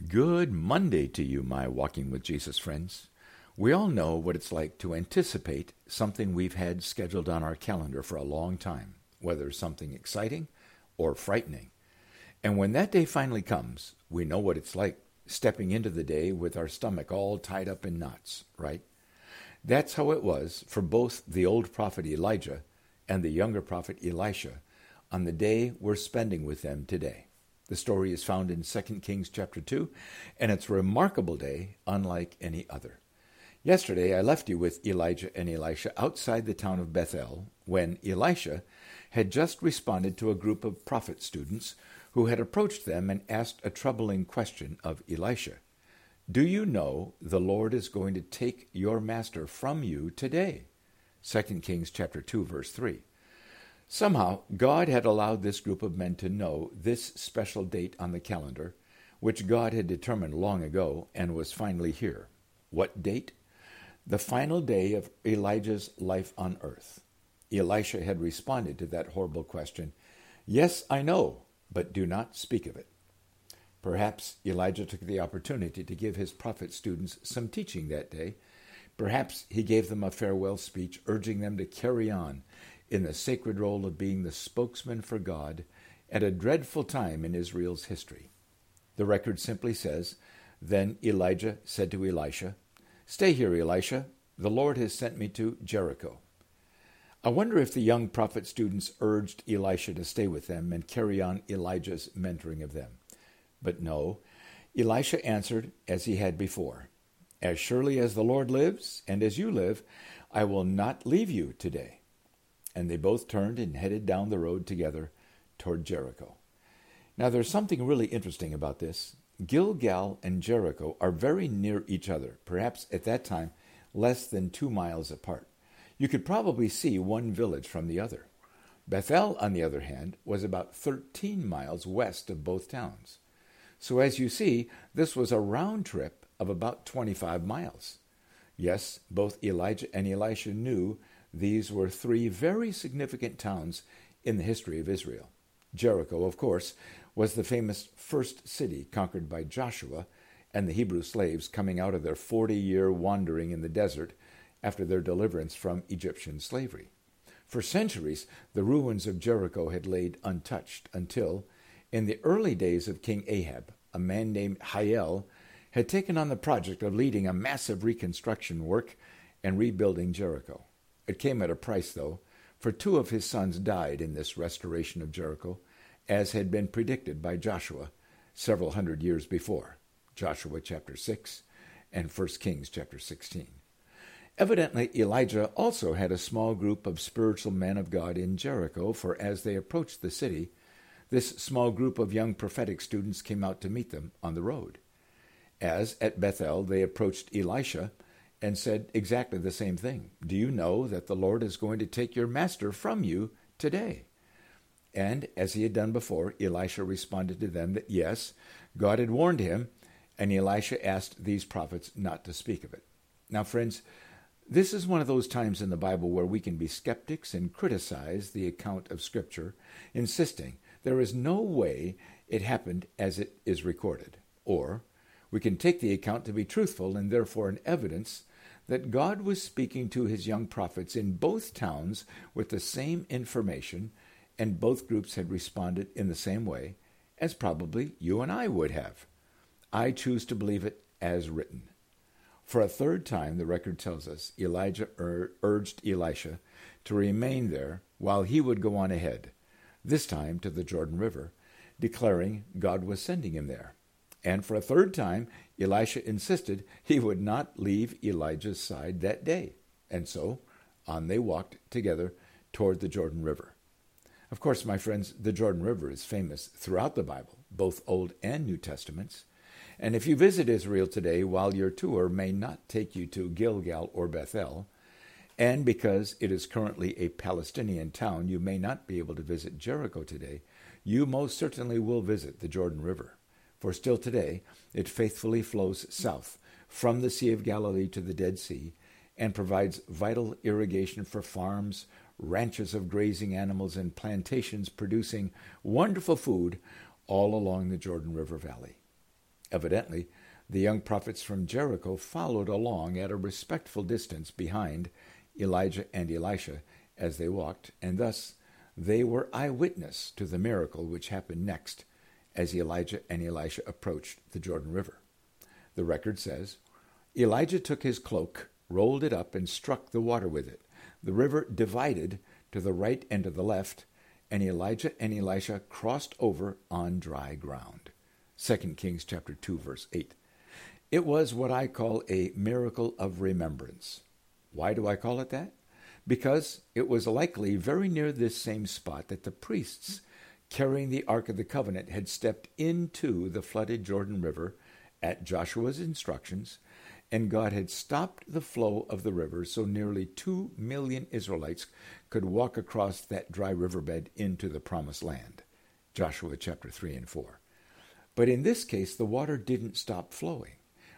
Good Monday to you, my Walking with Jesus friends. We all know what it's like to anticipate something we've had scheduled on our calendar for a long time, whether something exciting or frightening. And when that day finally comes, we know what it's like stepping into the day with our stomach all tied up in knots, right? That's how it was for both the old prophet Elijah and the younger prophet Elisha on the day we're spending with them today. The story is found in 2 Kings chapter 2, and it's a remarkable day unlike any other. Yesterday, I left you with Elijah and Elisha outside the town of Bethel when Elisha had just responded to a group of prophet students who had approached them and asked a troubling question of Elisha. Do you know the Lord is going to take your master from you today? 2 Kings chapter 2, verse 3. Somehow, God had allowed this group of men to know this special date on the calendar, which God had determined long ago and was finally here. What date? The final day of Elijah's life on earth. Elisha had responded to that horrible question, "Yes, I know, but do not speak of it." Perhaps Elijah took the opportunity to give his prophet students some teaching that day. Perhaps he gave them a farewell speech urging them to carry on in the sacred role of being the spokesman for God at a dreadful time in Israel's history. The record simply says, Then Elijah said to Elisha, "Stay here, Elisha. The Lord has sent me to Jericho." I wonder if the young prophet students urged Elisha to stay with them and carry on Elijah's mentoring of them. But no, Elisha answered as he had before, "As surely as the Lord lives and as you live, I will not leave you today." And they both turned and headed down the road together toward Jericho. Now there's something really interesting about this. Gilgal and Jericho are very near each other, perhaps at that time less than 2 miles apart. You could probably see one village from the other. Bethel, on the other hand, was about 13 miles west of both towns. So as you see, this was a round trip of about 25 miles. Yes, both Elijah and Elisha knew these were 3 very significant towns in the history of Israel. Jericho, of course, was the famous first city conquered by Joshua and the Hebrew slaves coming out of their 40-year wandering in the desert after their deliverance from Egyptian slavery. For centuries, the ruins of Jericho had laid untouched until, in the early days of King Ahab, a man named Hiel had taken on the project of leading a massive reconstruction work and rebuilding Jericho. It came at a price, though, for 2 of his sons died in this restoration of Jericho, as had been predicted by Joshua several hundred years before, Joshua chapter 6 and 1 Kings chapter 16. Evidently, Elijah also had a small group of spiritual men of God in Jericho, for as they approached the city, this small group of young prophetic students came out to meet them on the road. As at Bethel they approached Elisha and said exactly the same thing. "Do you know that the Lord is going to take your master from you today?" And as he had done before, Elisha responded to them that yes, God had warned him, and Elisha asked these prophets not to speak of it. Now, friends, this is one of those times in the Bible where we can be skeptics and criticize the account of Scripture, insisting there is no way it happened as it is recorded. Or we can take the account to be truthful and therefore an evidence that God was speaking to his young prophets in both towns with the same information, and both groups had responded in the same way, as probably you and I would have. I choose to believe it as written. For a third time, the record tells us, Elijah urged Elisha to remain there while he would go on ahead, this time to the Jordan River, declaring God was sending him there. And for a third time, Elisha insisted he would not leave Elijah's side that day. And so, on they walked together toward the Jordan River. Of course, my friends, the Jordan River is famous throughout the Bible, both Old and New Testaments. And if you visit Israel today, while your tour may not take you to Gilgal or Bethel, and because it is currently a Palestinian town, you may not be able to visit Jericho today, you most certainly will visit the Jordan River. For still today, it faithfully flows south from the Sea of Galilee to the Dead Sea and provides vital irrigation for farms, ranches of grazing animals, and plantations producing wonderful food all along the Jordan River Valley. Evidently, the young prophets from Jericho followed along at a respectful distance behind Elijah and Elisha as they walked, and thus they were eyewitness to the miracle which happened next as Elijah and Elisha approached the Jordan River. The record says, Elijah took his cloak, rolled it up, and struck the water with it. The river divided to the right and to the left, and Elijah and Elisha crossed over on dry ground. 2 Kings chapter 2, verse 8. It was what I call a miracle of remembrance. Why do I call it that? Because it was likely very near this same spot that the priests carrying the Ark of the Covenant had stepped into the flooded Jordan River at Joshua's instructions, and God had stopped the flow of the river so nearly 2 million Israelites could walk across that dry riverbed into the Promised Land. Joshua chapter 3 and 4. But in this case, the water didn't stop flowing.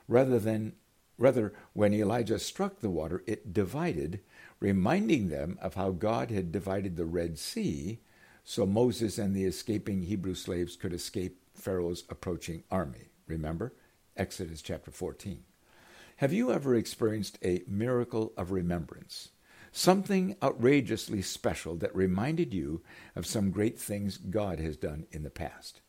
Rather, when Elijah struck the water, it divided, reminding them of how God had divided the Red Sea so Moses and the escaping Hebrew slaves could escape Pharaoh's approaching army. Remember? Exodus chapter 14. Have you ever experienced a miracle of remembrance? Something outrageously special that reminded you of some great things God has done in the past.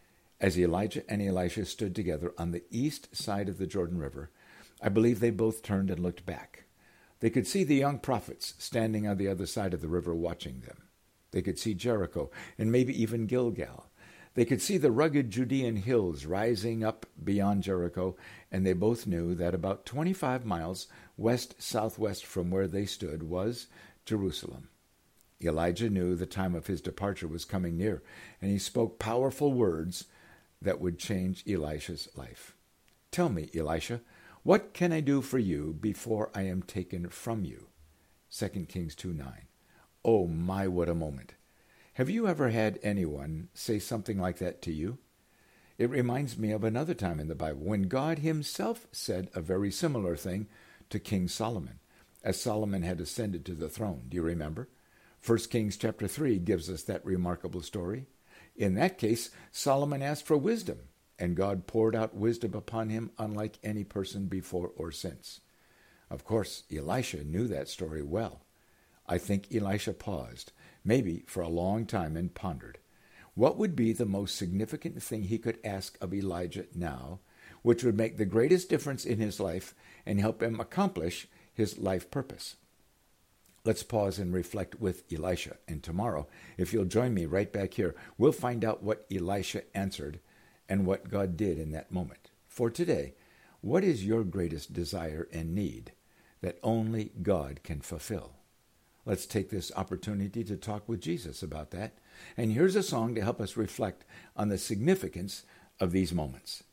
As Elijah and Elisha stood together on the east side of the Jordan River, I believe they both turned and looked back. They could see the young prophets standing on the other side of the river watching them. They could see Jericho and maybe even Gilgal. They could see the rugged Judean hills rising up beyond Jericho, and they both knew that about 25 miles west-southwest from where they stood was Jerusalem. Elijah knew the time of his departure was coming near, and he spoke powerful words that would change Elisha's life. Tell me, Elisha, what can I do for you before I am taken from you? 2 Kings 2:9. Oh my, what a moment. Have you ever had anyone say something like that to you? It reminds me of another time in the Bible when God himself said a very similar thing to King Solomon, as Solomon had ascended to the throne. Do you remember? 1 Kings chapter 3 gives us that remarkable story. In that case, Solomon asked for wisdom, and God poured out wisdom upon him unlike any person before or since. Of course, Elisha knew that story well. I think Elisha paused, maybe for a long time, and pondered. What would be the most significant thing he could ask of Elijah now, which would make the greatest difference in his life and help him accomplish his life purpose? Let's pause and reflect with Elisha, and tomorrow, if you'll join me right back here, we'll find out what Elisha answered and what God did in that moment. For today, what is your greatest desire and need that only God can fulfill? Let's take this opportunity to talk with Jesus about that. And here's a song to help us reflect on the significance of these moments.